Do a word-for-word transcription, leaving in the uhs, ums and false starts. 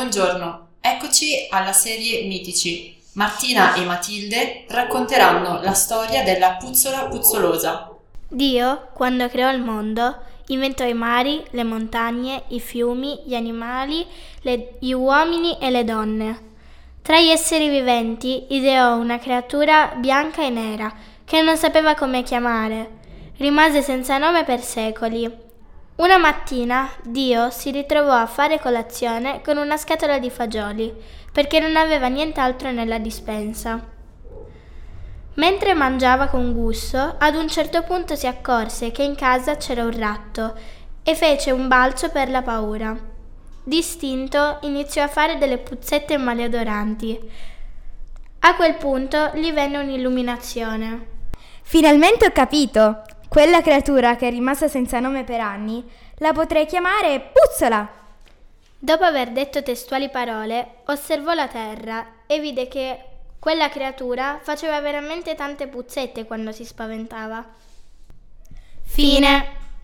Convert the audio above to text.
buongiorno, eccoci alla serie Mitici. Martina e Matilde racconteranno la storia della puzzola puzzolosa. Dio, quando creò il mondo, inventò i mari, le montagne, i fiumi, gli animali, le, gli uomini e le donne. Tra gli esseri viventi ideò una creatura bianca e nera che non sapeva come chiamare. Rimase senza nome per secoli. Una mattina Dio si ritrovò a fare colazione con una scatola di fagioli, perché non aveva nient'altro nella dispensa. Mentre mangiava con gusto, ad un certo punto si accorse che in casa c'era un ratto e fece un balzo per la paura. Distinto, iniziò a fare delle puzzette maleodoranti. A quel punto gli venne un'illuminazione. Finalmente ho capito! Quella creatura che è rimasta senza nome per anni la potrei chiamare Puzzola! Dopo aver detto testuali parole, osservò la terra e vide che quella creatura faceva veramente tante puzzette quando si spaventava. Fine.